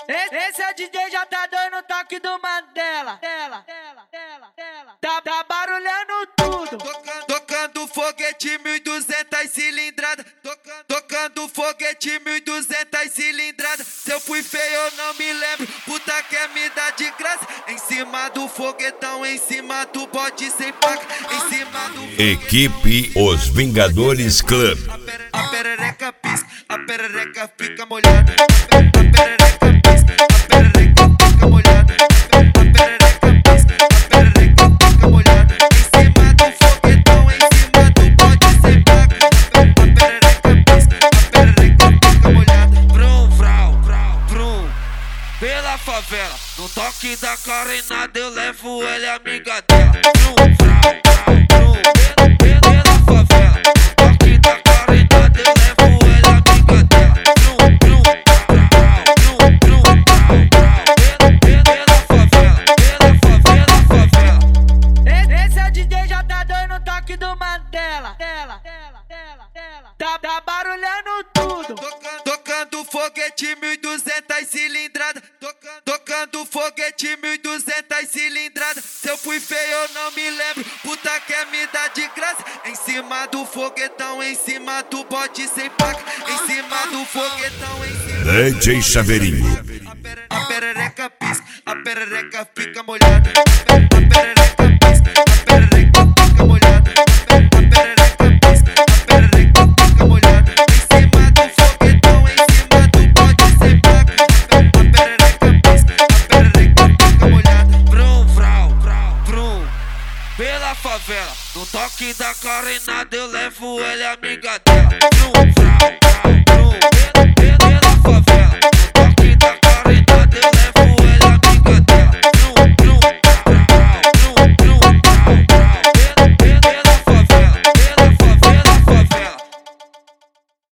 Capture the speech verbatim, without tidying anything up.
Esse é o D J já tá dando toque do Mandela. Dela, dela, dela, dela. Tá, tá barulhando tudo. Tocando, tocando foguete mil e duzentas cilindrada. Tocando, tocando foguete mil e duzentas cilindrada. Se eu fui feio eu não me lembro. Puta quer me dar de graça. Em cima do foguetão, em cima do bote sem placa. Em cima do Equipe Os Vingadores Club. A perereca pisca, a perereca fica molhada. A perereca pisca, a perereca fica molhada. A perereca pisca, a perereca fica molhada. Em cima do foguetão, em cima do bote sem placa. A perereca pisca, a perereca fica molhada. Vrum, vrau, vrau, vrum. Pela favela, no toque da carenada eu levo ele amiga dela. Vrum, vrau, vrau, vrum. Pela, pela, pela favela, no toque da carenada eu levo ele amiga dela. Vrum, vrum, vrau, vrum, vrum, vrau, vrau. Pela, pela, pela favela, pela favela, favela. Esse é o D J já tá dando toque do Mandela. Dela, dela, dela, dela. Tá, tá barulhando tudo. Tocando, tocando foguete mil e duzentas cilindrada. Tocando, tocando foguete mil e duzentas cilindrada. Se eu fui feio eu não me lembro. Puta quer me dar de graça. Em cima do foguetão, em cima do bote sem placa. Em cima do foguetão, em cima D J Chaveirinho. A, pere, a perereca pisca, a perereca fica molhada. A perereca pisca, a perereca fica molhada. A perereca pisca, a perereca fica molhada. Em cima do foguetão, em cima do bote sem placa. A perereca pisca, a perereca fica molhada. Vrum, vrau, vrau, vrum. Pela favela, no toque da carenada eu levo ele amiga dela. Vrum, vrau, vrau, vrum.